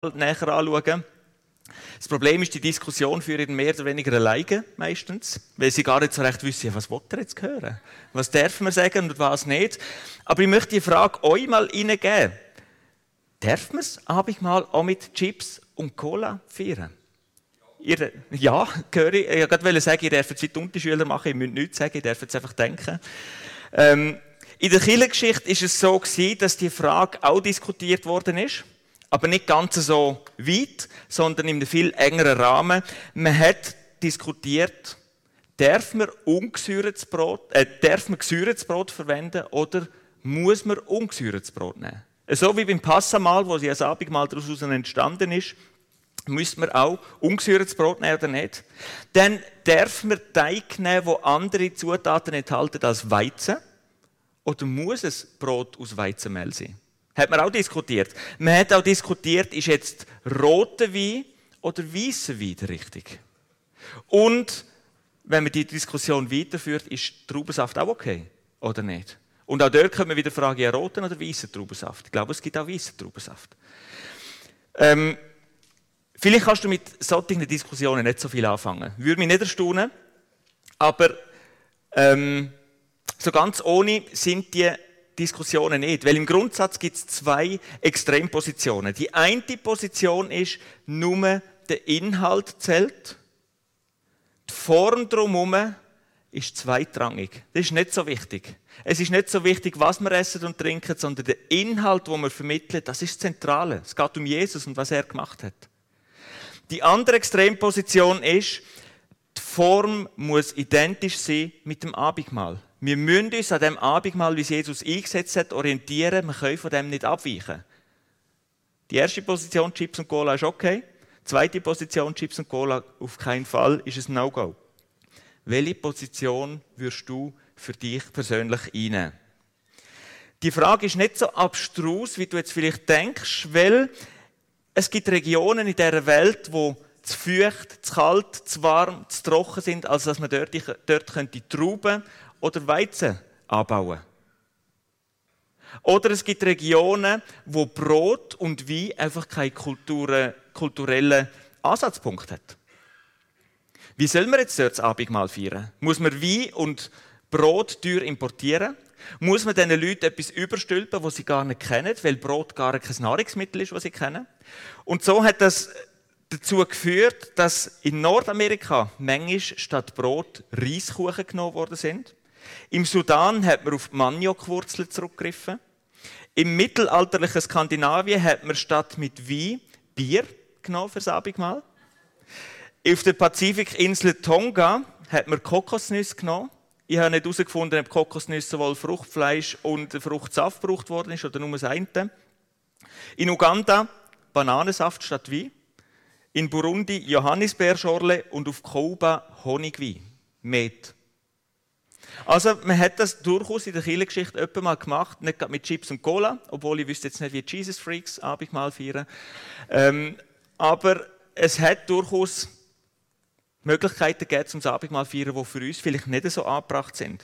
näher anschauen. Das Problem ist, die Diskussion führen mehr oder weniger alleine meistens, weil sie gar nicht so recht wissen, was will er jetzt hören? Was darf man sagen und was nicht? Aber ich möchte die Frage euch mal reingeben. Darf man das Abendmahl auch mit Chips und Cola feiern? Ja, höre ich. Ich wollte sagen, ihr dürft es wie die Unterschüler machen, ihr müsst nichts sagen, ihr dürft es einfach denken. In der Kirchengeschichte war es so, dass die Frage auch diskutiert worden ist. Aber nicht ganz so weit, sondern in einem viel engeren Rahmen. Man hat diskutiert, darf man gesäuertes Brot verwenden oder muss man ungesäuertes Brot nehmen? So wie beim Passamal, wo das Abendmahl daraus entstanden ist, müsste man auch ungesäuertes Brot nehmen oder nicht. Dann darf man Teig nehmen, der andere Zutaten enthalten als Weizen. Oder muss es Brot aus Weizenmehl sein? Hat man auch diskutiert. Man hat auch diskutiert, ist jetzt roter Wein oder weißer Wein der richtige? Und wenn man die Diskussion weiterführt, ist Traubensaft auch okay oder nicht? Und auch dort können wir wieder fragen, ja, roten oder weißen Traubensaft? Ich glaube, es gibt auch weißen Traubensaft. Vielleicht kannst du mit solchen Diskussionen nicht so viel anfangen. Würde mich nicht erstaunen, aber so ganz ohne sind die Diskussionen nicht, weil im Grundsatz gibt es zwei Extrempositionen. Die eine Position ist, nur der Inhalt zählt, die Form drumherum ist zweitrangig. Das ist nicht so wichtig. Es ist nicht so wichtig, was wir essen und trinken, sondern der Inhalt, den wir vermitteln, das ist das Zentrale. Es geht um Jesus und was er gemacht hat. Die andere Extremposition ist, die Form muss identisch sein mit dem Abendmahl. Wir müssen uns an dem Abendmahl, wie es Jesus eingesetzt hat, orientieren. Wir können von dem nicht abweichen. Die erste Position, Chips und Cola, ist okay. Die zweite Position, Chips und Cola, auf keinen Fall, ist ein No-Go. Welche Position würdest du für dich persönlich einnehmen? Die Frage ist nicht so abstrus, wie du jetzt vielleicht denkst, weil es gibt Regionen in dieser Welt, wo zu feucht, zu kalt, zu warm, zu trocken sind, als dass man dort könnte Trauben oder Weizen anbauen. Oder es gibt Regionen, wo Brot und Wein einfach keinen kulturellen Ansatzpunkt hat. Wie soll man jetzt dort das Abendmahl feiern? Muss man Wein und Brot teuer importieren? Muss man diesen Leuten etwas überstülpen, was sie gar nicht kennen, weil Brot gar kein Nahrungsmittel ist, was sie kennen? Und so hat das dazu geführt, dass in Nordamerika manchmal statt Brot Reiskuchen genommen worden sind. Im Sudan hat man auf Maniokwurzeln zurückgegriffen. Im mittelalterlichen Skandinavien hat man statt mit Wein Bier genommen für das Abendmahl. Auf der Pazifikinsel Tonga hat man Kokosnüsse genommen. Ich habe nicht herausgefunden, ob Kokosnüsse sowohl Fruchtfleisch und Fruchtsaft gebraucht worden ist oder nur das eine. In Uganda Bananensaft statt Wein. In Burundi Johannisbeerschorle und auf Kuba Honigwein. Met. Also man hat das durchaus in der Kirchengeschichte öppe mal gemacht, nicht gerade mit Chips und Cola, obwohl ich wüsste jetzt nicht, wie Jesus Freaks Abendmahl feiern. Aber es hat durchaus Möglichkeiten gegeben, zum Abendmahl zu feiern, die für uns vielleicht nicht so angebracht sind.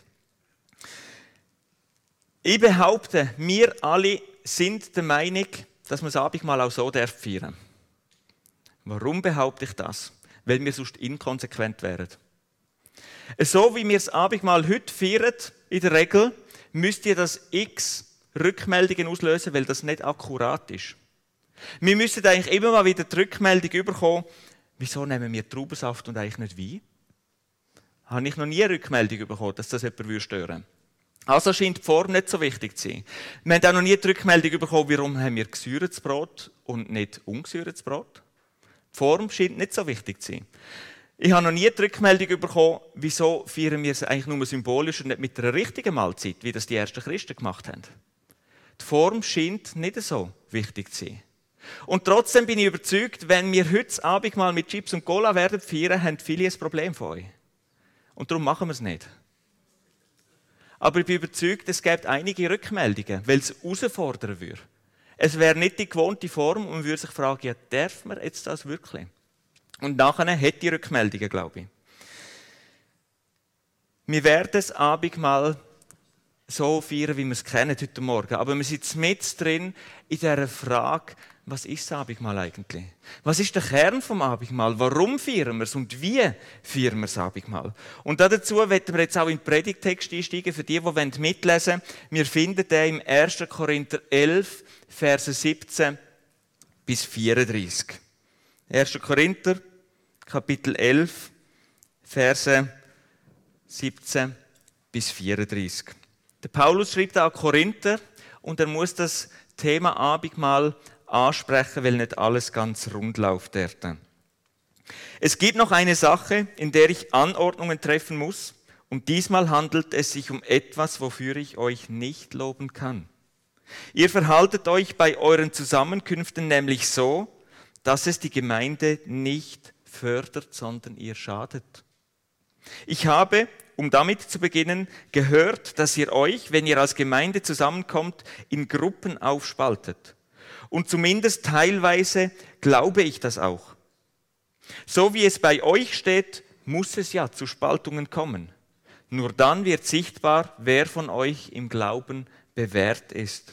Ich behaupte, wir alle sind der Meinung, dass man das Abendmahl auch so feiern darf. Warum behaupte ich das? Weil wir sonst inkonsequent wären. So wie wir das Abendmahl heute feiern, in der Regel, müsst ihr das x Rückmeldungen auslösen, weil das nicht akkurat ist. Wir müssen eigentlich immer mal wieder die Rückmeldung bekommen, wieso nehmen wir Traubensaft und eigentlich nicht Wein? Habe ich noch nie eine Rückmeldung bekommen, dass das jemand stören würde. Also scheint die Form nicht so wichtig zu sein. Wir haben auch noch nie die Rückmeldung bekommen, warum haben wir gesäuertes Brot und nicht ungesäuertes Brot. Die Form scheint nicht so wichtig zu sein. Ich habe noch nie die Rückmeldung bekommen, wieso feiern wir es eigentlich nur symbolisch und nicht mit einer richtigen Mahlzeit, wie das die ersten Christen gemacht haben. Die Form scheint nicht so wichtig zu sein. Und trotzdem bin ich überzeugt, wenn wir heute das Abendmahl mit Chips und Cola werden feiern, haben viele ein Problem von euch. Und darum machen wir es nicht. Aber ich bin überzeugt, es gibt einige Rückmeldungen, weil es herausfordern würde. Es wäre nicht die gewohnte Form und man würde sich fragen, ja, darf man jetzt das wirklich? Und nachher hätte ich Rückmeldungen, glaube ich. Wir werden das Abendmahl so feiern, wie wir es kennen heute Morgen. Aber wir sind mit drin in dieser Frage, was ist das Abendmahl eigentlich? Was ist der Kern vom Abendmahl? Warum feiern wir es und wie feiern wir das Abendmahl? Und dazu werden wir jetzt auch in den Predigtext einsteigen, für die mitlesen wollen. Wir finden den im 1. Korinther 11, Verse 17 bis 34. 1. Korinther, Kapitel 11, Verse 17 bis 34. Der Paulus schreibt da an Korinther und er muss das Thema Abendmahl ansprechen, weil nicht alles ganz rund läuft dort. Es gibt noch eine Sache, in der ich Anordnungen treffen muss, und diesmal handelt es sich um etwas, wofür ich euch nicht loben kann. Ihr verhaltet euch bei euren Zusammenkünften nämlich so, dass es die Gemeinde nicht fördert, sondern ihr schadet. Ich habe, um damit zu beginnen, gehört, dass ihr euch, wenn ihr als Gemeinde zusammenkommt, in Gruppen aufspaltet. Und zumindest teilweise glaube ich das auch. So wie es bei euch steht, muss es ja zu Spaltungen kommen. Nur dann wird sichtbar, wer von euch im Glauben bewährt ist.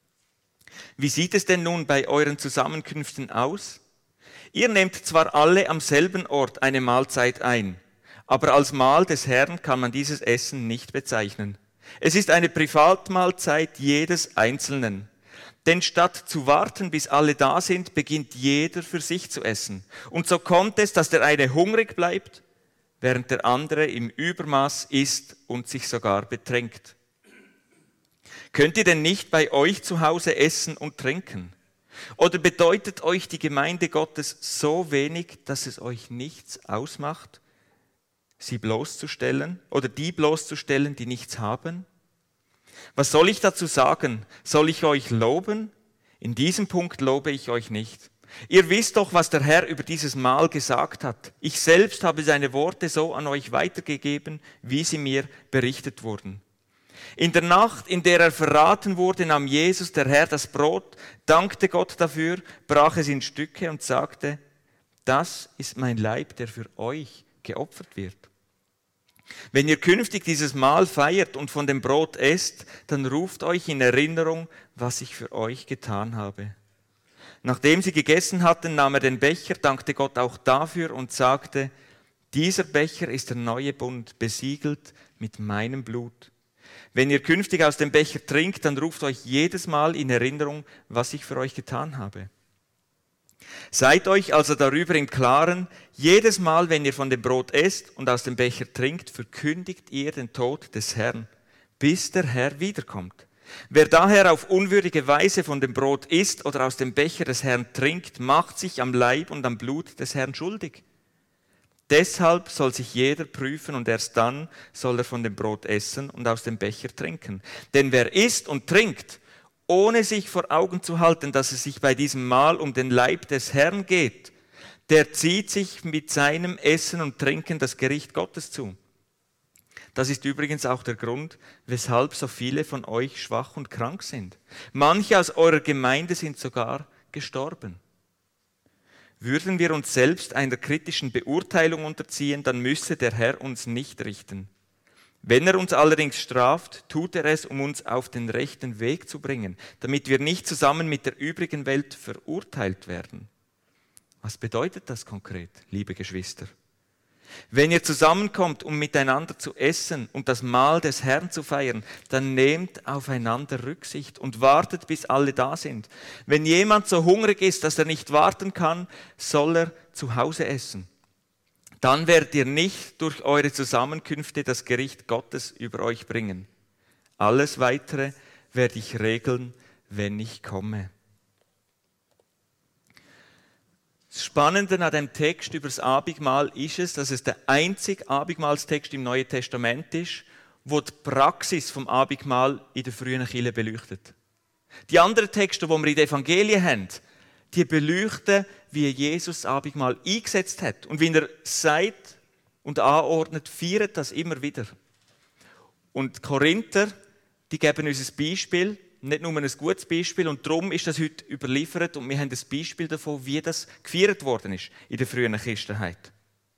Wie sieht es denn nun bei euren Zusammenkünften aus? Ihr nehmt zwar alle am selben Ort eine Mahlzeit ein, aber als Mahl des Herrn kann man dieses Essen nicht bezeichnen. Es ist eine Privatmahlzeit jedes Einzelnen. Denn statt zu warten, bis alle da sind, beginnt jeder für sich zu essen. Und so kommt es, dass der eine hungrig bleibt, während der andere im Übermaß isst und sich sogar betränkt. Könnt ihr denn nicht bei euch zu Hause essen und trinken? Oder bedeutet euch die Gemeinde Gottes so wenig, dass es euch nichts ausmacht, sie bloßzustellen oder die bloßzustellen, die nichts haben? Was soll ich dazu sagen? Soll ich euch loben? In diesem Punkt lobe ich euch nicht. Ihr wisst doch, was der Herr über dieses Mahl gesagt hat. Ich selbst habe seine Worte so an euch weitergegeben, wie sie mir berichtet wurden. In der Nacht, in der er verraten wurde, nahm Jesus, der Herr, das Brot, dankte Gott dafür, brach es in Stücke und sagte, das ist mein Leib, der für euch geopfert wird. Wenn ihr künftig dieses Mahl feiert und von dem Brot esst, dann ruft euch in Erinnerung, was ich für euch getan habe. Nachdem sie gegessen hatten, nahm er den Becher, dankte Gott auch dafür und sagte, dieser Becher ist der neue Bund, besiegelt mit meinem Blut. Wenn ihr künftig aus dem Becher trinkt, dann ruft euch jedes Mal in Erinnerung, was ich für euch getan habe. Seid euch also darüber im Klaren, jedes Mal, wenn ihr von dem Brot esst und aus dem Becher trinkt, verkündigt ihr den Tod des Herrn, bis der Herr wiederkommt. Wer daher auf unwürdige Weise von dem Brot isst oder aus dem Becher des Herrn trinkt, macht sich am Leib und am Blut des Herrn schuldig. Deshalb soll sich jeder prüfen und erst dann soll er von dem Brot essen und aus dem Becher trinken. Denn wer isst und trinkt, ohne sich vor Augen zu halten, dass es sich bei diesem Mahl um den Leib des Herrn geht, der zieht sich mit seinem Essen und Trinken das Gericht Gottes zu. Das ist übrigens auch der Grund, weshalb so viele von euch schwach und krank sind. Manche aus eurer Gemeinde sind sogar gestorben. Würden wir uns selbst einer kritischen Beurteilung unterziehen, dann müsse der Herr uns nicht richten. Wenn er uns allerdings straft, tut er es, um uns auf den rechten Weg zu bringen, damit wir nicht zusammen mit der übrigen Welt verurteilt werden. Was bedeutet das konkret, liebe Geschwister? Wenn ihr zusammenkommt, um miteinander zu essen und das Mahl des Herrn zu feiern, dann nehmt aufeinander Rücksicht und wartet, bis alle da sind. Wenn jemand so hungrig ist, dass er nicht warten kann, soll er zu Hause essen. Dann werdet ihr nicht durch eure Zusammenkünfte das Gericht Gottes über euch bringen. Alles Weitere werde ich regeln, wenn ich komme. Das Spannende an dem Text über das Abendmahl ist es, dass es der einzige Abendmahlstext im Neuen Testament ist, wo die Praxis vom Abendmahl in der frühen Kirche beleuchtet. Die anderen Texte, die wir in den Evangelien haben, die beleuchten, wie Jesus das Abendmahl eingesetzt hat. Und wie er sagt und anordnet, feiert das immer wieder. Und die Korinther, die geben uns ein Beispiel, nicht nur ein gutes Beispiel, und darum ist das heute überliefert und wir haben ein Beispiel davon, wie das gefeiert worden ist in der frühen Christenheit.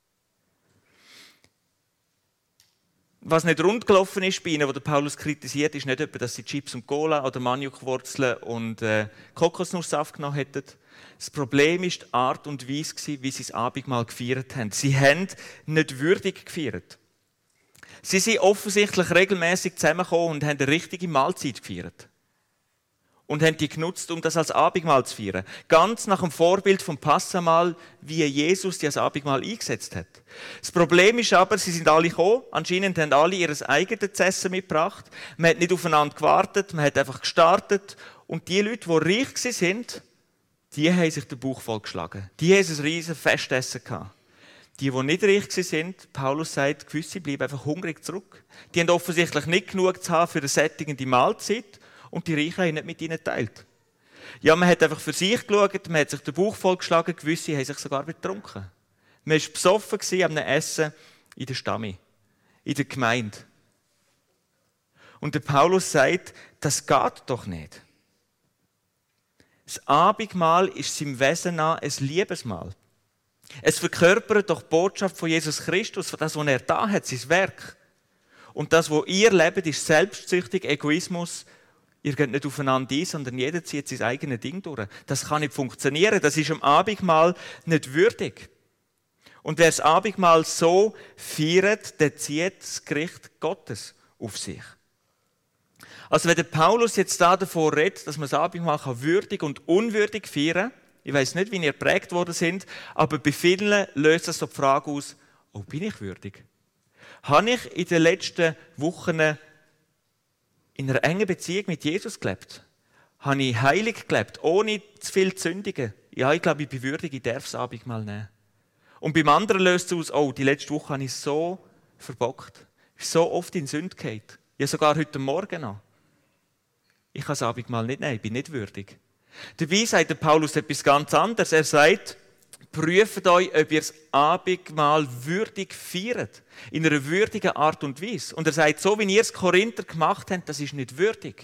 Was nicht rund gelaufen ist bei ihnen, wo der Paulus kritisiert, ist nicht etwa, dass sie Chips und Cola oder Maniokwurzeln und Kokosnusssaft genommen hätten, Das Problem war die Art und Weise, wie sie das Abendmahl gefeiert haben. Sie haben nicht würdig gefeiert. Sie sind offensichtlich regelmäßig zusammengekommen und haben eine richtige Mahlzeit gefeiert. Und haben die genutzt, um das als Abendmahl zu feiern. Ganz nach dem Vorbild vom Passamahl, wie Jesus das Abendmahl eingesetzt hat. Das Problem ist aber, sie sind alle gekommen. Anscheinend haben alle ihr eigenes Essen mitgebracht. Man hat nicht aufeinander gewartet, man hat einfach gestartet. Und die Leute, die reich waren, die haben sich den Bauch vollgeschlagen. Die haben ein riesen Festessen gehabt. Die nicht reich waren, Paulus sagt, gewisse bleiben einfach hungrig zurück. Die haben offensichtlich nicht genug zu haben für eine sättigende Mahlzeit und die Reichen haben nicht mit ihnen geteilt. Ja, man hat einfach für sich geschaut, man hat sich den Bauch vollgeschlagen, gewisse haben sich sogar betrunken. Man war besoffen an einem Essen in der Stamme, in der Gemeinde. Und der Paulus sagt, das geht doch nicht. Das Abendmahl ist seinem Wesen nach ein Liebesmahl. Es verkörpert doch die Botschaft von Jesus Christus, das, was er da hat, sein Werk. Und das, was ihr lebt, ist selbstsüchtig, Egoismus. Ihr geht nicht aufeinander ein, sondern jeder zieht sein eigenes Ding durch. Das kann nicht funktionieren. Das ist am Abendmahl nicht würdig. Und wer das Abendmahl so feiert, der zieht das Gericht Gottes auf sich. Also wenn der Paulus jetzt davon redet, dass man das Abendmahl würdig und unwürdig feiern kann, ich weiss nicht, wie ihr geprägt worden sind, aber bei vielen löst das so die Frage aus, oh, bin ich würdig? Habe ich in den letzten Wochen in einer engen Beziehung mit Jesus gelebt? Habe ich heilig gelebt, ohne zu viel zu sündigen? Ja, ich glaube, ich bin würdig, ich darf das Abendmahl nehmen. Und beim anderen löst es aus, oh, die letzte Woche habe ich so verbockt, so oft in Sünde gefallen. Ja, sogar heute Morgen noch. Ich kann das Abendmahl nicht nehmen, ich bin nicht würdig. Dabei sagt der Paulus etwas ganz anderes. Er sagt, prüft euch, ob ihr das Abendmahl würdig feiert. In einer würdigen Art und Weise. Und er sagt, so wie ihr es Korinther gemacht habt, das ist nicht würdig.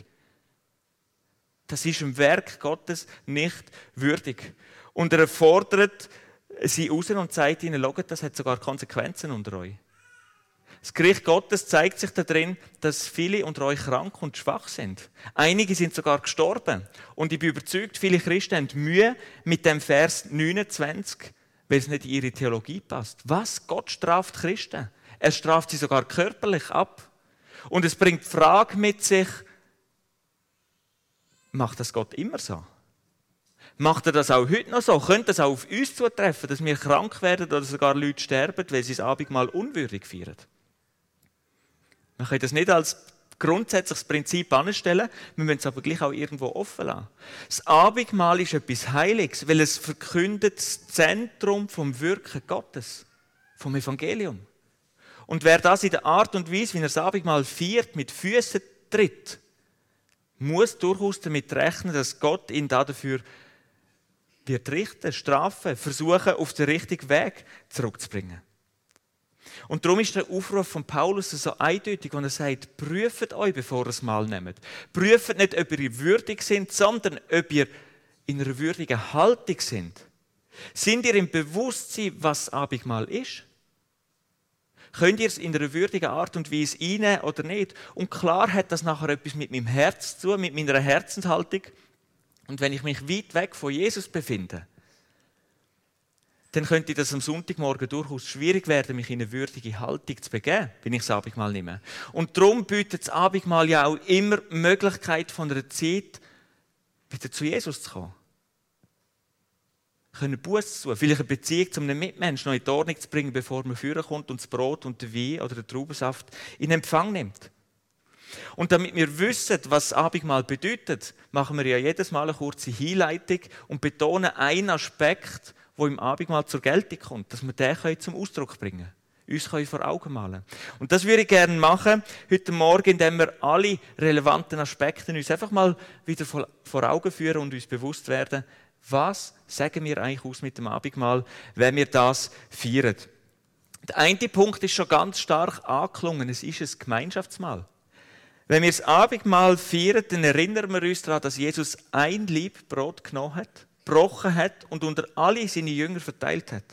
Das ist im Werk Gottes nicht würdig. Und er fordert sie raus und sagt ihnen, schaut, das hat sogar Konsequenzen unter euch. Das Gericht Gottes zeigt sich darin, dass viele unter euch krank und schwach sind. Einige sind sogar gestorben. Und ich bin überzeugt, viele Christen haben Mühe mit dem Vers 29, weil es nicht in ihre Theologie passt. Was? Gott straft Christen. Er straft sie sogar körperlich ab. Und es bringt die Frage mit sich, macht das Gott immer so? Macht er das auch heute noch so? Könnte das auch auf uns zutreffen, dass wir krank werden oder sogar Leute sterben, weil sie das Abendmahl unwürdig feiern? Man kann das nicht als grundsätzliches Prinzip anstellen, wir müssen es aber gleich auch irgendwo offen lassen. Das Abendmahl ist etwas Heiliges, weil es verkündet das Zentrum vom Wirken Gottes, vom Evangelium. Und wer das in der Art und Weise, wie er das Abendmahl feiert, mit Füßen tritt, muss durchaus damit rechnen, dass Gott ihn dafür wird richten, strafen, versuchen, auf den richtigen Weg zurückzubringen. Und darum ist der Aufruf von Paulus so eindeutig, wenn er sagt, prüft euch, bevor ihr das Mahl nehmt. Prüft nicht, ob ihr würdig seid, sondern ob ihr in einer würdigen Haltung seid. Sind ihr im Bewusstsein, was das Abendmahl ist? Könnt ihr es in einer würdigen Art und Weise einnehmen oder nicht? Und klar hat das nachher etwas mit meinem Herz zu tun, mit meiner Herzenshaltung. Und wenn ich mich weit weg von Jesus befinde, dann könnte das am Sonntagmorgen durchaus schwierig werden, mich in eine würdige Haltung zu begeben, wenn ich das Abendmahl nehme. Und darum bietet das Abendmahl ja auch immer die Möglichkeit von einer Zeit, wieder zu Jesus zu kommen. Können Buße zu tun, vielleicht eine Beziehung zu einem Mitmenschen noch in die Ordnung zu bringen, bevor man führen kommt und das Brot und den Wein oder den Traubensaft in Empfang nimmt. Und damit wir wissen, was das Abendmahl bedeutet, machen wir ja jedes Mal eine kurze Hinleitung und betonen einen Aspekt, der im Abendmahl zur Geltung kommt, dass wir den zum Ausdruck bringen können, uns vor Augen malen. Und das würde ich gerne machen, heute Morgen, indem wir alle relevanten Aspekte uns einfach mal wieder vor Augen führen und uns bewusst werden, was sagen wir eigentlich aus mit dem Abendmahl, wenn wir das feiern. Der eine Punkt ist schon ganz stark angeklungen, es ist ein Gemeinschaftsmahl. Wenn wir das Abendmahl feiern, dann erinnern wir uns daran, dass Jesus ein Laib Brot genommen hat, gebrochen hat und unter alle seine Jünger verteilt hat.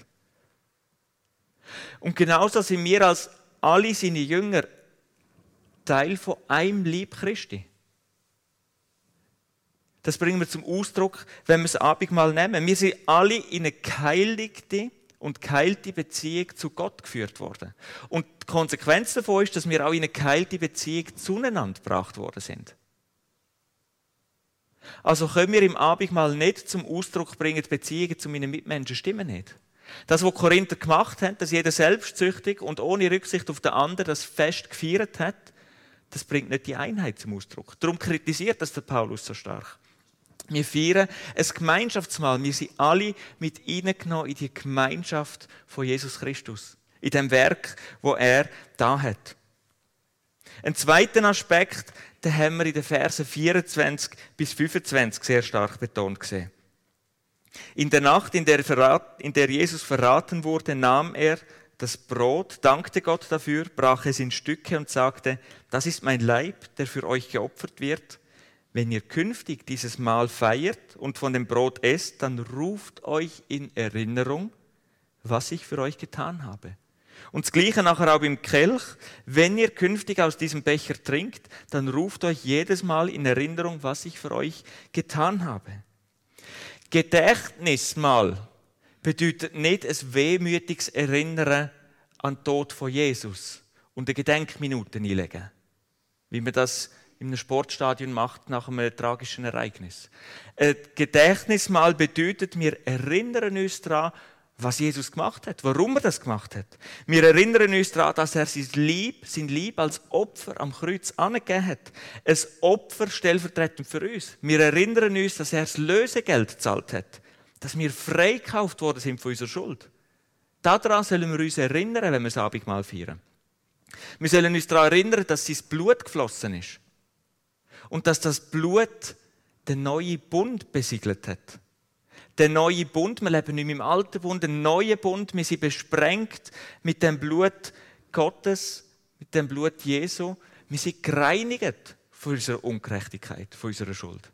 Und genauso sind wir als alle seine Jünger Teil von einem Leib Christi. Das bringen wir zum Ausdruck, wenn wir das Abendmahl nehmen. Wir sind alle in eine geheiligte und geheilte Beziehung zu Gott geführt worden. Und die Konsequenz davon ist, dass wir auch in eine geheilte Beziehung zueinander gebracht worden sind. Also können wir im Abendmahl nicht zum Ausdruck bringen, die Beziehungen zu meinen Mitmenschen stimmen nicht. Das, was die Korinther gemacht haben, dass jeder selbstsüchtig und ohne Rücksicht auf den anderen das Fest gefeiert hat, das bringt nicht die Einheit zum Ausdruck. Darum kritisiert das der Paulus so stark. Wir feiern ein Gemeinschaftsmahl. Wir sind alle mit hineingenommen in die Gemeinschaft von Jesus Christus. In dem Werk, das er da hat. Einen zweiten Aspekt, den haben wir in den Versen 24 bis 25 sehr stark betont gesehen. In der Nacht, in der Jesus verraten wurde, nahm er das Brot, dankte Gott dafür, brach es in Stücke und sagte, das ist mein Leib, der für euch geopfert wird. Wenn ihr künftig dieses Mahl feiert und von dem Brot esst, dann ruft euch in Erinnerung, was ich für euch getan habe. Und das Gleiche nachher auch im Kelch. Wenn ihr künftig aus diesem Becher trinkt, dann ruft euch jedes Mal in Erinnerung, was ich für euch getan habe. Gedächtnismahl bedeutet nicht ein wehmütiges Erinnern an den Tod von Jesus und eine Gedenkminute einlegen, wie man das in einem Sportstadion macht nach einem tragischen Ereignis. Ein Gedächtnismahl bedeutet, wir erinnern uns daran, was Jesus gemacht hat, warum er das gemacht hat. Wir erinnern uns daran, dass er sein Lieb als Opfer am Kreuz angegeben hat. Ein Opfer stellvertretend für uns. Wir erinnern uns, dass er das Lösegeld gezahlt hat. Dass wir freigekauft worden sind von unserer Schuld. Daran sollen wir uns erinnern, wenn wir das Abendmahl feiern. Wir sollen uns daran erinnern, dass sein Blut geflossen ist. Und dass das Blut den neuen Bund besiegelt hat. Der neue Bund, wir leben nicht mehr im alten Bund, der neue Bund, wir sind besprengt mit dem Blut Gottes, mit dem Blut Jesu. Wir sind gereinigt von unserer Ungerechtigkeit, von unserer Schuld.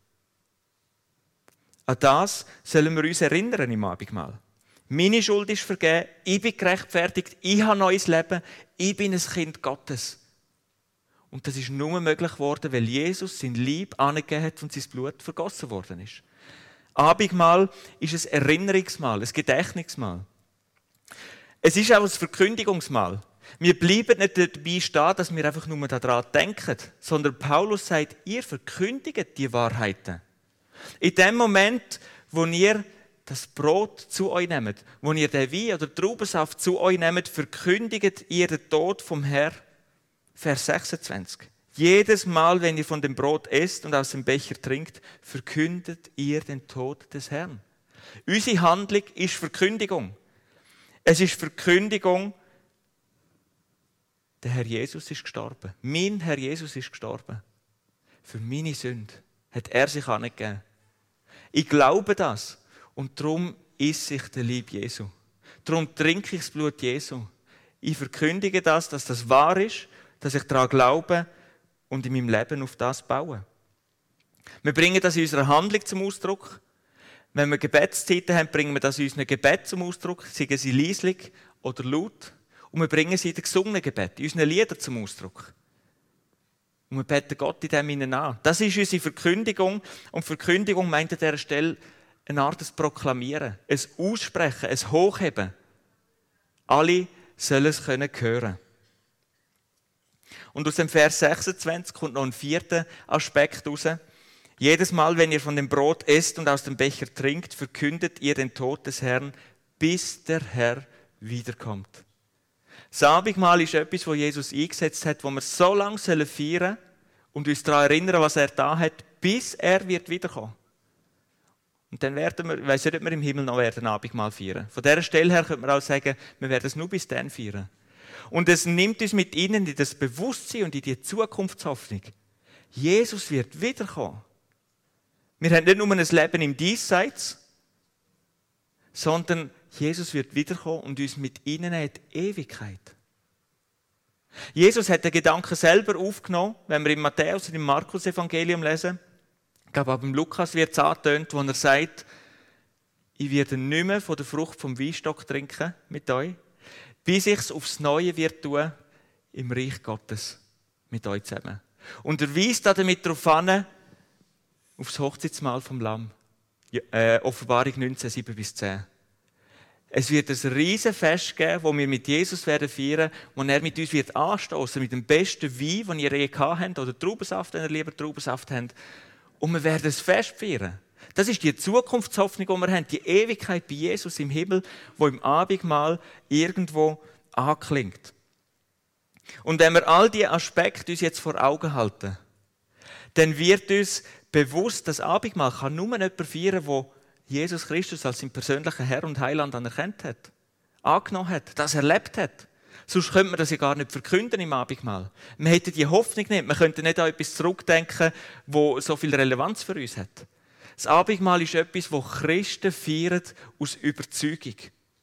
An das sollen wir uns erinnern im Abendmahl. Meine Schuld ist vergeben, ich bin gerechtfertigt, ich habe neues Leben, ich bin ein Kind Gottes. Und das ist nur möglich geworden, weil Jesus sein Leib angegeben hat und sein Blut vergossen worden ist. Abendmahl ist ein Erinnerungsmahl, ein Gedächtnismahl. Es ist auch ein Verkündigungsmahl. Wir bleiben nicht dabei stehen, dass wir einfach nur daran denken, sondern Paulus sagt, ihr verkündigt die Wahrheiten. In dem Moment, wo ihr das Brot zu euch nehmt, wo ihr den Wein oder Traubensaft zu euch nehmt, verkündigt ihr den Tod vom Herrn. Vers 26. Jedes Mal, wenn ihr von dem Brot esst und aus dem Becher trinkt, verkündet ihr den Tod des Herrn. Unsere Handlung ist Verkündigung. Es ist Verkündigung, der Herr Jesus ist gestorben. Mein Herr Jesus ist gestorben. Für meine Sünde hat er sich angegeben. Ich glaube das und darum esse ich den Leib Jesu. Darum trinke ich das Blut Jesu. Ich verkündige das, dass das wahr ist, dass ich daran glaube und in meinem Leben auf das baue. Wir bringen das in unserer Handlung zum Ausdruck. Wenn wir Gebetszeiten haben, bringen wir das in unseren Gebet zum Ausdruck, seien sie leislich oder laut. Und wir bringen sie in den gesungenen Gebet, in unseren Liedern zum Ausdruck. Und wir beten Gott in dem hinein an. Das ist unsere Verkündigung. Und Verkündigung meint an dieser Stelle eine Art des Proklamieren, ein Aussprechen, ein Hochheben. Alle sollen es hören können. Und aus dem Vers 26 kommt noch ein vierter Aspekt raus. Jedes Mal, wenn ihr von dem Brot esst und aus dem Becher trinkt, verkündet ihr den Tod des Herrn, bis der Herr wiederkommt. Das Abendmahl ist etwas, das Jesus eingesetzt hat, wo wir so lange feiern sollen und uns daran erinnern, was er da hat, bis er wird wiederkommen. Und dann werden wir, ich weiss nicht, ob wir im Himmel noch werden Abendmahl feiern. Von dieser Stelle her könnte man auch sagen, wir werden es nur bis dann feiern. Und es nimmt uns mit ihnen in das Bewusstsein und in die Zukunftshoffnung. Jesus wird wiederkommen. Wir haben nicht nur ein Leben im Diesseits, sondern Jesus wird wiederkommen und uns mit ihnen in die Ewigkeit. Jesus hat den Gedanken selber aufgenommen, wenn wir im Matthäus und im Markus-Evangelium lesen. Ich glaube, auch beim Lukas wird es angetönt, wo er sagt, ich werde nicht mehr von der Frucht vom Weinstock trinken mit euch, bis ich es aufs Neue wird tun im Reich Gottes mit euch zusammen. Und er weist damit darauf an, aufs Hochzeitsmahl vom Lamm. Offenbarung 19, 7-10. Es wird ein riesen Fest geben, das wir mit Jesus werden feiern, wo er mit uns wird anstoßen, mit dem besten Wein, den ihr je gehabt habt, oder Traubensaft, wenn ihr lieber Traubensaft habt. Und wir werden ein Fest feiern. Das ist die Zukunftshoffnung, die wir haben, die Ewigkeit bei Jesus im Himmel, wo im Abendmahl irgendwo anklingt. Und wenn wir all diese Aspekte uns jetzt vor Augen halten, dann wird uns bewusst, das Abendmahl kann nur jemand feiern, der Jesus Christus als seinen persönlichen Herr und Heiland anerkannt hat, angenommen hat, das erlebt hat. Sonst könnte man das ja gar nicht verkünden im Abendmahl. Wir hätten die Hoffnung nicht, wir könnten nicht an etwas zurückdenken, das so viel Relevanz für uns hat. Das Abendmahl ist etwas, das Christen feiern aus Überzeugung.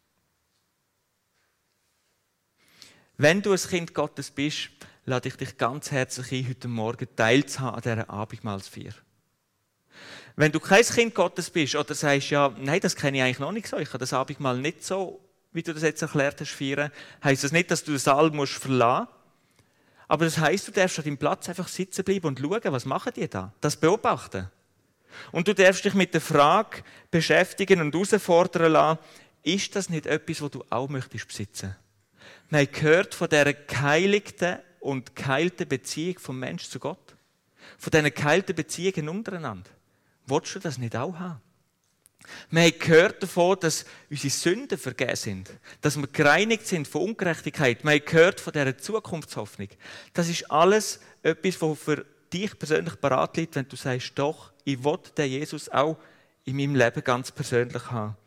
Wenn du ein Kind Gottes bist, lade ich dich ganz herzlich ein, heute Morgen teilzuhaben an dieser Abendmahlsfeier. Wenn du kein Kind Gottes bist oder sagst, ja, nein, das kenne ich eigentlich noch nicht so, ich kann das Abendmahl nicht so, wie du das jetzt erklärt hast, feiern, heisst das nicht, dass du den Saal verlassen musst. Aber das heisst, du darfst an deinem Platz einfach sitzen bleiben und schauen, was machen die da? Das beobachten. Und du darfst dich mit der Frage beschäftigen und herausfordern lassen, ist das nicht etwas, was du auch möchtest besitzen? Wir haben gehört von dieser geheiligten und geheilten Beziehung vom Mensch zu Gott. Von diesen geheilten Beziehungen untereinander. Willst du das nicht auch haben? Wir haben gehört davon, dass unsere Sünden vergeben sind. Dass wir gereinigt sind von Ungerechtigkeit. Wir haben gehört von dieser Zukunftshoffnung. Das ist alles etwas, was für dich persönlich parat liegt, wenn du sagst, doch, ich will den Jesus auch in meinem Leben ganz persönlich haben.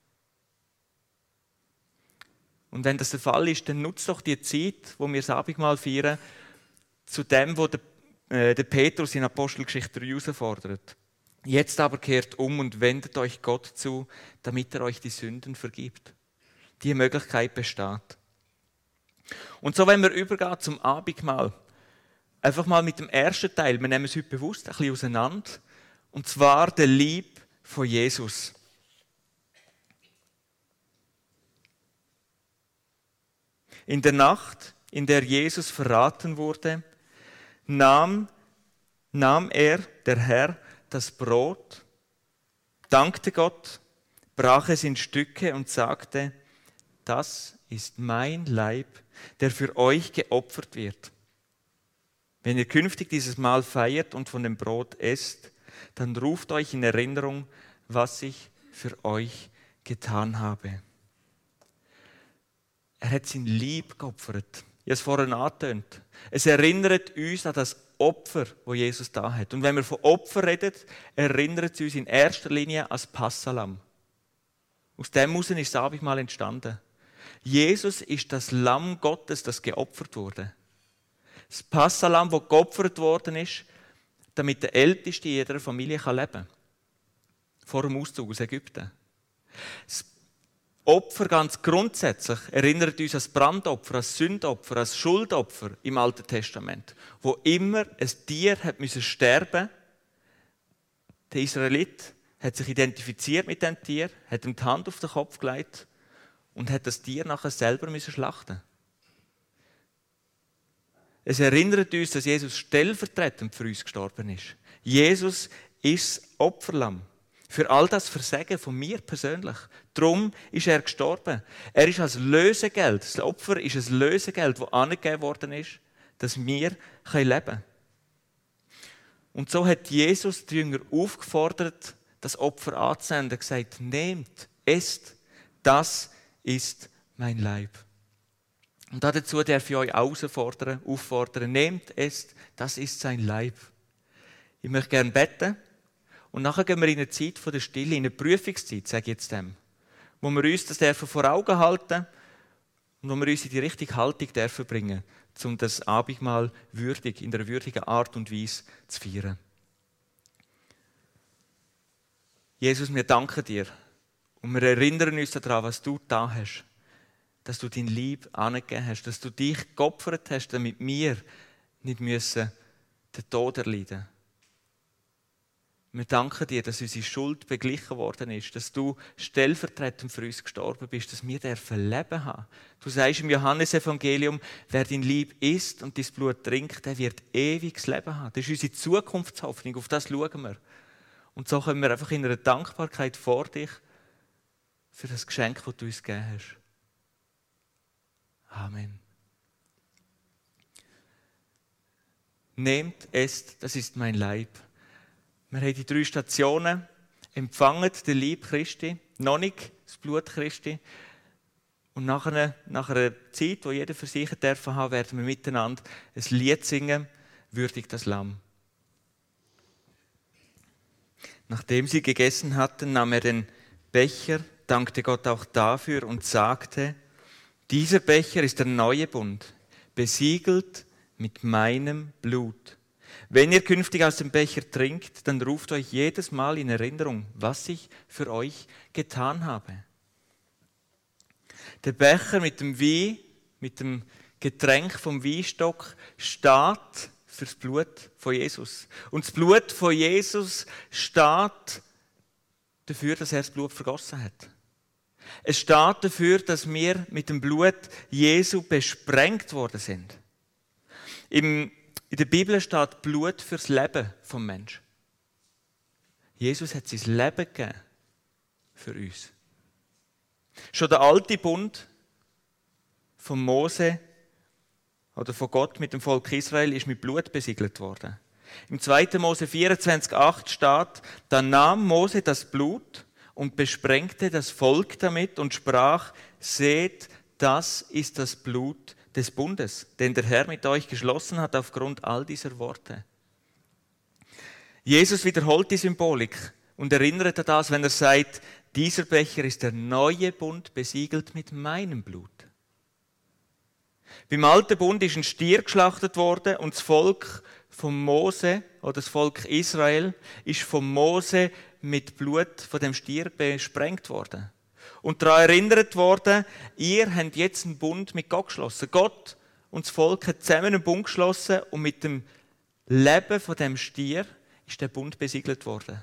Und wenn das der Fall ist, dann nutzt doch die Zeit, wo wir das Abendmahl feiern, zu dem, was der Petrus in Apostelgeschichte 3 herausfordert. Jetzt aber kehrt um und wendet euch Gott zu, damit er euch die Sünden vergibt. Die Möglichkeit besteht. Und so, wenn wir übergehen zum Abendmahl, einfach mal mit dem ersten Teil, wir nehmen es heute bewusst ein bisschen auseinander, und zwar der Lieb von Jesus. In der Nacht, in der Jesus verraten wurde, nahm er, der Herr, das Brot, dankte Gott, brach es in Stücke und sagte, das ist mein Leib, der für euch geopfert wird. Wenn ihr künftig dieses Mahl feiert und von dem Brot esst, dann ruft euch in Erinnerung, was ich für euch getan habe. Er hat sein Leib geopfert. Ich habe es vorhin angetönt. Es erinnert uns an das Opfer, das Jesus da hat. Und wenn wir von Opfer reden, erinnert es uns in erster Linie an das Passahlamm. Aus dem heraus ist das Abendmahl entstanden. Jesus ist das Lamm Gottes, das geopfert wurde. Das Passahlamm, das geopfert worden ist, damit der Älteste jeder Familie leben kann. Vor dem Auszug aus Ägypten. Das Opfer ganz grundsätzlich erinnert uns an das Brandopfer, an das Sündopfer, an das Schuldopfer im Alten Testament, wo immer ein Tier hat müssen sterben. Der Israelit hat sich identifiziert mit dem Tier, hat ihm die Hand auf den Kopf gelegt und hat das Tier nachher selber müssen schlachten. Es erinnert uns, dass Jesus stellvertretend für uns gestorben ist. Jesus ist das Opferlamm. Für all das Versagen von mir persönlich. Darum ist er gestorben. Er ist als Lösegeld. Das Opfer ist ein Lösegeld, das angegeben worden ist, dass wir leben können. Und so hat Jesus die Jünger aufgefordert, das Opfer anzunehmen. Er hat gesagt, nehmt, esst, das ist mein Leib. Und dazu darf ich euch auffordern, nehmt, esst, das ist sein Leib. Ich möchte gerne beten. Und nachher gehen wir in eine Zeit der Stille, in eine Prüfungszeit, sage ich jetzt dem, wo wir uns das dürfen vor Augen halten und wo wir uns in die richtige Haltung dürfen bringen, um das Abendmahl würdig, in einer würdigen Art und Weise zu feiern. Jesus, wir danken dir und wir erinnern uns daran, was du da hast, dass du dein Leib angegeben hast, dass du dich geopfert hast, damit wir nicht müssen den Tod erleiden müssen. Wir danken dir, dass unsere Schuld beglichen worden ist, dass du stellvertretend für uns gestorben bist, dass wir Leben haben. Du sagst im Johannesevangelium, wer dein Leib isst und dein Blut trinkt, der wird ewiges Leben haben. Das ist unsere Zukunftshoffnung, auf das schauen wir. Und so kommen wir einfach in einer Dankbarkeit vor dich für das Geschenk, das du uns gegeben hast. Amen. Nehmt, esst, das ist mein Leib. Wir haben die 3 Stationen. Empfangt den Leib Christi, noch nicht das Blut Christi. Und nach einer Zeit, wo jeder für sich dürfen haben, werden wir miteinander ein Lied singen, würdig das Lamm. Nachdem sie gegessen hatten, nahm er den Becher, dankte Gott auch dafür und sagte, dieser Becher ist der neue Bund, besiegelt mit meinem Blut. Wenn ihr künftig aus dem Becher trinkt, dann ruft euch jedes Mal in Erinnerung, was ich für euch getan habe. Der Becher mit dem Wein, mit dem Getränk vom Weinstock, steht für das Blut von Jesus. Und das Blut von Jesus steht dafür, dass er das Blut vergossen hat. Es steht dafür, dass wir mit dem Blut Jesu besprengt worden sind. In der Bibel steht Blut fürs Leben vom Menschen. Jesus hat sein Leben gegeben für uns. Schon der alte Bund von Mose oder von Gott mit dem Volk Israel ist mit Blut besiegelt worden. Im 2. Mose 24,8 steht, da nahm Mose das Blut und besprengte das Volk damit und sprach, seht, das ist das Blut des Bundes, den der Herr mit euch geschlossen hat aufgrund all dieser Worte. Jesus wiederholt die Symbolik und erinnert an das, wenn er sagt, dieser Becher ist der neue Bund, besiegelt mit meinem Blut. Beim alten Bund ist ein Stier geschlachtet worden und das Volk von Mose oder das Volk Israel ist von Mose mit Blut von dem Stier besprengt worden. Und daran erinnert worden, ihr habt jetzt einen Bund mit Gott geschlossen. Gott und das Volk haben zusammen einen Bund geschlossen und mit dem Leben von dem Stier ist der Bund besiegelt worden.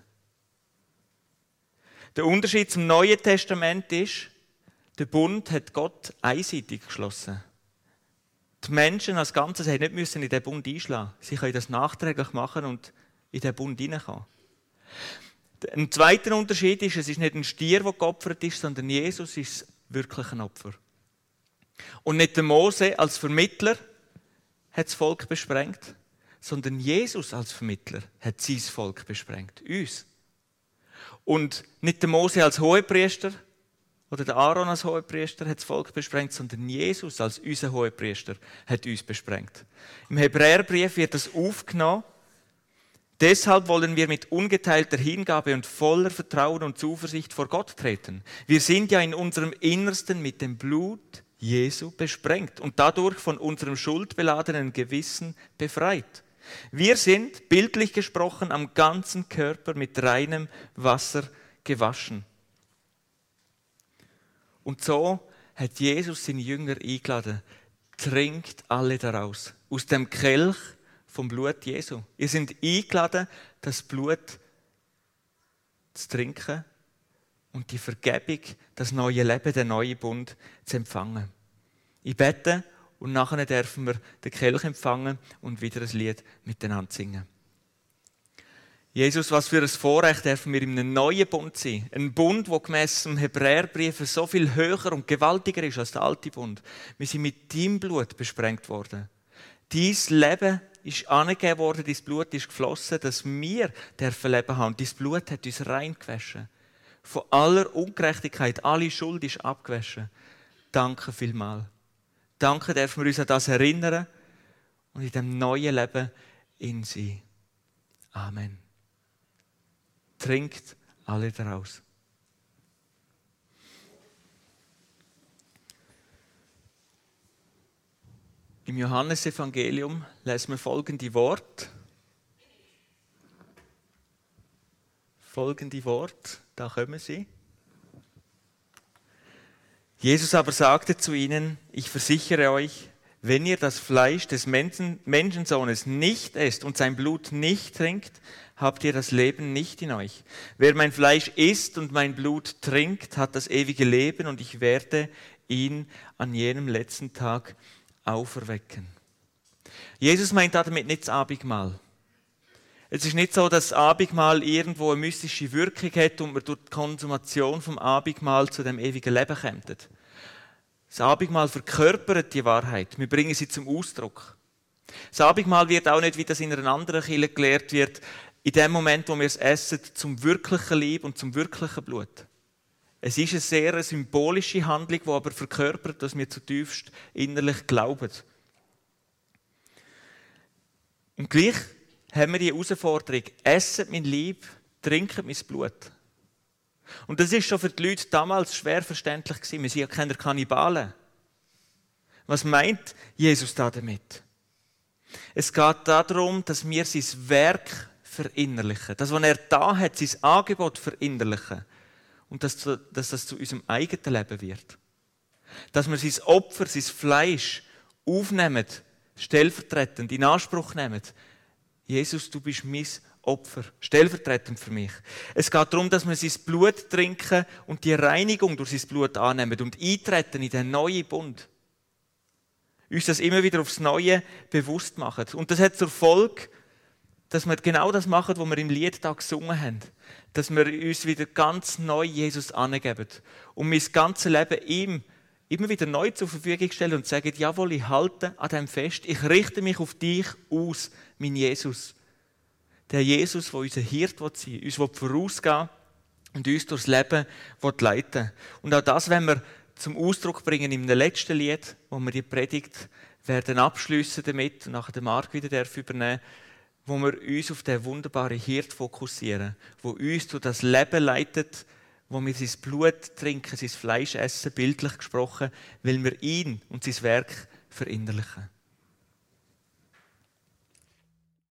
Der Unterschied zum Neuen Testament ist, der Bund hat Gott einseitig geschlossen. Die Menschen als Ganzes haben nicht in diesen Bund einschlagen. Sie können das nachträglich machen und in den Bund hineinkommen. Ein zweiter Unterschied ist, es ist nicht ein Stier, der geopfert ist, sondern Jesus ist wirklich ein Opfer. Und nicht der Mose als Vermittler hat das Volk besprengt, sondern Jesus als Vermittler hat sein Volk besprengt, uns. Und nicht der Mose als Hohepriester oder der Aaron als Hohepriester hat das Volk besprengt, sondern Jesus als unser Hohepriester hat uns besprengt. Im Hebräerbrief wird das aufgenommen. Deshalb wollen wir mit ungeteilter Hingabe und voller Vertrauen und Zuversicht vor Gott treten. Wir sind ja in unserem Innersten mit dem Blut Jesu besprengt und dadurch von unserem schuldbeladenen Gewissen befreit. Wir sind, bildlich gesprochen, am ganzen Körper mit reinem Wasser gewaschen. Und so hat Jesus seine Jünger eingeladen, trinkt alle daraus, aus dem Kelch vom Blut Jesu. Ihr seid eingeladen, das Blut zu trinken und die Vergebung, das neue Leben, den neuen Bund zu empfangen. Ich bete und nachher dürfen wir den Kelch empfangen und wieder ein Lied miteinander singen. Jesus, was für ein Vorrecht dürfen wir in einem neuen Bund sein. Ein Bund, der gemäss dem Hebräerbrief so viel höher und gewaltiger ist als der alte Bund. Wir sind mit deinem Blut besprengt worden. Dein Leben ist angegeben worden, dein Blut ist geflossen, dass wir dürfen Leben haben. Dein Blut hat uns rein gewaschen. Von aller Ungerechtigkeit, alle Schuld ist abgewaschen. Danke vielmals. Danke, dürfen wir uns an das erinnern und in dem neuen Leben in sein. Amen. Trinkt alle daraus. Im Johannesevangelium lesen wir folgende Worte. Da kommen sie. Jesus aber sagte zu ihnen, ich versichere euch, wenn ihr das Fleisch des Menschensohnes nicht esst und sein Blut nicht trinkt, habt ihr das Leben nicht in euch. Wer mein Fleisch isst und mein Blut trinkt, hat das ewige Leben und ich werde ihn an jenem letzten Tag auferwecken. Jesus meint damit nicht das Abendmahl. Es ist nicht so, dass das Abendmahl irgendwo eine mystische Wirkung hat und wir durch die Konsumation vom Abendmahl zu dem ewigen Leben kommt. Das Abendmahl verkörpert die Wahrheit. Wir bringen sie zum Ausdruck. Das Abendmahl wird auch nicht, wie das in einer anderen Kirche gelehrt wird, in dem Moment, wo wir es essen, zum wirklichen Leib und zum wirklichen Blut. Es ist eine sehr symbolische Handlung, die aber verkörpert, dass wir zutiefst innerlich glauben. Und gleich haben wir die Herausforderung, esset mein Leib, trinket mein Blut. Und das ist schon für die Leute damals schwer verständlich gewesen. Wir sind ja keine Kannibalen. Was meint Jesus da damit? Es geht darum, dass wir sein Werk verinnerlichen. Das, was er da hat, sein Angebot verinnerlichen. Und dass das zu unserem eigenen Leben wird. Dass wir sein Opfer, sein Fleisch aufnehmen, stellvertretend in Anspruch nehmen. Jesus, du bist mein Opfer, stellvertretend für mich. Es geht darum, dass wir sein Blut trinken und die Reinigung durch sein Blut annehmen und eintreten in den neuen Bund. Uns das immer wieder aufs Neue bewusst machen. Und das hat zur Folge, dass wir genau das machen, was wir im Lied da gesungen haben. Dass wir uns wieder ganz neu Jesus angeben und mein ganzes Leben ihm immer wieder neu zur Verfügung stellen und sagen, jawohl, ich halte an dem fest, ich richte mich auf dich aus, mein Jesus. Der Jesus, der unser Hirt sein will, uns vorausgehen und uns durchs Leben leiten will. Und auch das wollen wir zum Ausdruck bringen in einem letzten Lied, wo wir die Predigt werden abschliessen damit und nachher den Marc wieder übernehmen, wo wir uns auf den wunderbaren Hirt fokussieren, wo uns durch das Leben leitet, wo wir sein Blut trinken, sein Fleisch essen, bildlich gesprochen, weil wir ihn und sein Werk verinnerlichen.